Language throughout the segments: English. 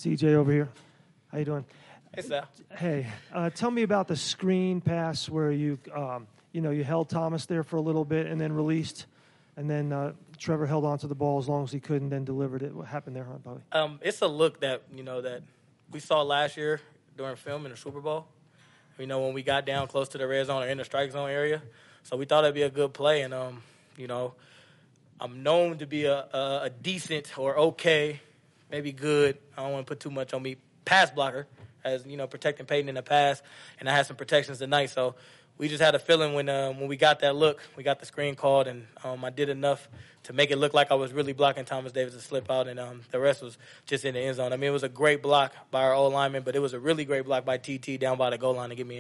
CJ over here. How you doing? Hey, Sal. Hey, tell me about the screen pass where you held Thomas there for a little bit and then released, and then Trevor held onto the ball as long as he could and then delivered it. What happened there, huh, Bobby? It's a look that that we saw last year during film in the Super Bowl. When we got down close to the red zone or in the strike zone area, so we thought it'd be a good play. And I'm known to be a decent or okay, maybe good. I don't want to put too much on me. Pass blocker, as protecting Peyton in the pass, and I had some protections tonight. So we just had a feeling when we got that look, we got the screen called, and I did enough to make it look like I was really blocking Thomas Davis to slip out, and the rest was just in the end zone. It was a great block by our old lineman, but it was a really great block by TT down by the goal line to get me in.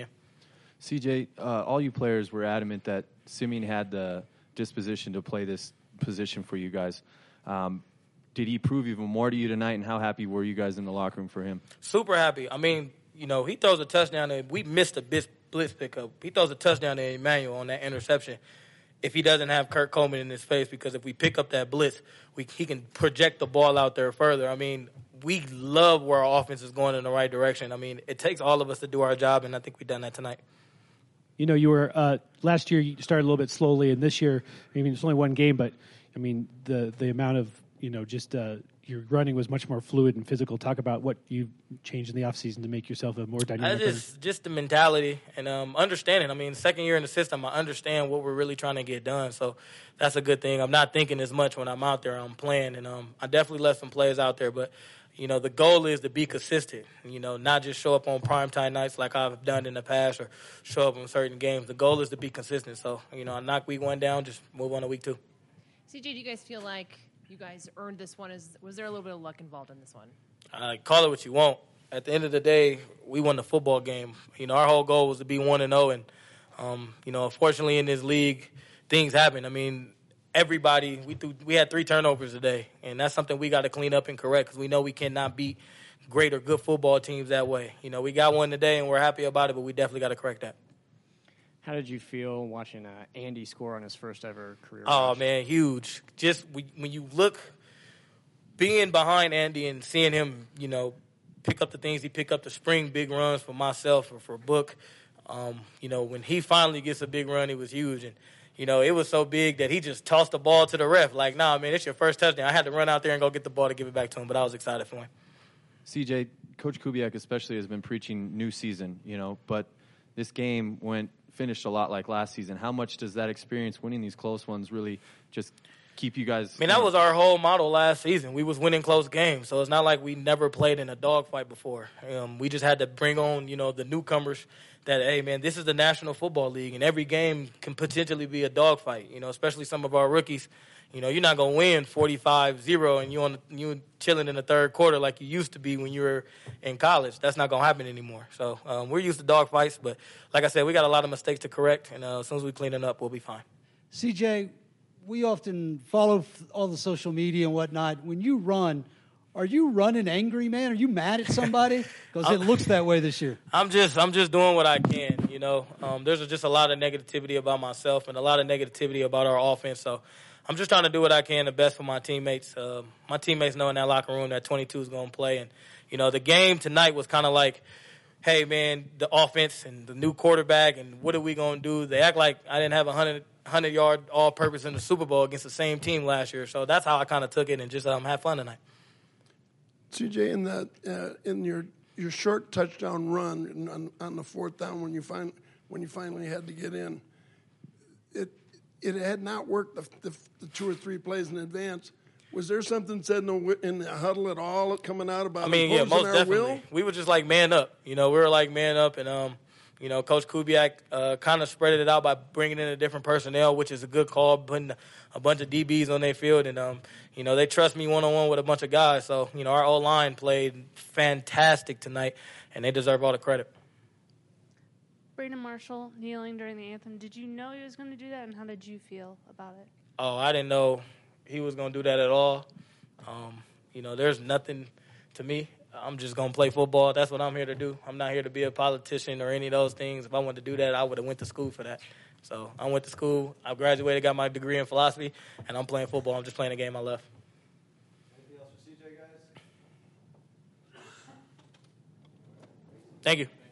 CJ, all you players were adamant that Simeon had the disposition to play this position for you guys. Did he prove even more to you tonight, and how happy were you guys in the locker room for him? Super happy. He throws a touchdown, and we missed a blitz pickup. He throws a touchdown to Emmanuel on that interception if he doesn't have Kurt Coleman in his face, because if we pick up that blitz, he can project the ball out there further. We love where our offense is going in the right direction. It takes all of us to do our job, and I think we've done that tonight. You were last year. You started a little bit slowly, and this year, it's only one game, but the amount of your running was much more fluid and physical. Talk about what you changed in the offseason to make yourself a more dynamic. Just the mentality and understanding. Second year in the system, I understand what we're really trying to get done. So that's a good thing. I'm not thinking as much when I'm out there. I'm playing, and I definitely left some plays out there, but. The goal is to be consistent, not just show up on primetime nights like I've done in the past or show up in certain games. The goal is to be consistent. So, I knock week 1 down, just move on to week 2. CJ, do you guys feel like you guys earned this one? Was there a little bit of luck involved in this one? Call it what you want. At the end of the day, we won the football game. Our whole goal was to be 1-0, and, unfortunately in this league, things happen. Everybody, we had 3 turnovers today, and that's something we got to clean up and correct because we know we cannot beat great or good football teams that way. We got one today, and we're happy about it, but we definitely got to correct that. How did you feel watching Andy score on his first ever career Oh, rush? Man, huge. Just when you look, being behind Andy and seeing him, pick up the things he picked up, the spring big runs for myself or for Book, when he finally gets a big run, it was huge. And it was so big that he just tossed the ball to the ref. Like, nah, man, it's your first touchdown. I had to run out there and go get the ball to give it back to him, but I was excited for him. CJ, Coach Kubiak especially has been preaching new season, but this game finished a lot like last season. How much does that experience winning these close ones really just keep you guys? That was our whole model last season. We was winning close games, so it's not like we never played in a dogfight before. We just had to bring on, the newcomers that, hey, man, this is the National Football League, and every game can potentially be a dogfight, especially some of our rookies. You're not going to win 45-0 and you chilling in the third quarter like you used to be when you were in college. That's not going to happen anymore. So we're used to dogfights, but like I said, we got a lot of mistakes to correct, and as soon as we clean it up, we'll be fine. CJ, we often follow all the social media and whatnot. When you run, are you running angry, man? Are you mad at somebody? Because it looks that way this year. I'm just doing what I can, There's just a lot of negativity about myself and a lot of negativity about our offense. So I'm just trying to do what I can the best for my teammates. My teammates know in that locker room that 22 is going to play. And, the game tonight was kind of like, hey, man, the offense and the new quarterback and what are we going to do? They act like I didn't have 100-yard all-purpose in the Super Bowl against the same team last year. So that's how I kind of took it and just have fun tonight. CJ, in your short touchdown run on the fourth down when you finally had to get in, it had not worked the 2 or 3 plays in advance. Was there something said in the huddle at all coming out about most our definitely. will? We were just like man up. We were like man up, and Coach Kubiak kind of spread it out by bringing in a different personnel, which is a good call, putting a bunch of DBs on their field, and they trust me one-on-one with a bunch of guys. So our O-line played fantastic tonight, and they deserve all the credit. Brandon Marshall kneeling during the anthem. Did you know he was going to do that, and how did you feel about it? Oh, I didn't know he was going to do that at all. There's nothing to me. I'm just going to play football. That's what I'm here to do. I'm not here to be a politician or any of those things. If I wanted to do that, I would have went to school for that. So I went to school. I graduated, got my degree in philosophy, and I'm playing football. I'm just playing the game I love. Anything else for CJ, guys? Thank you.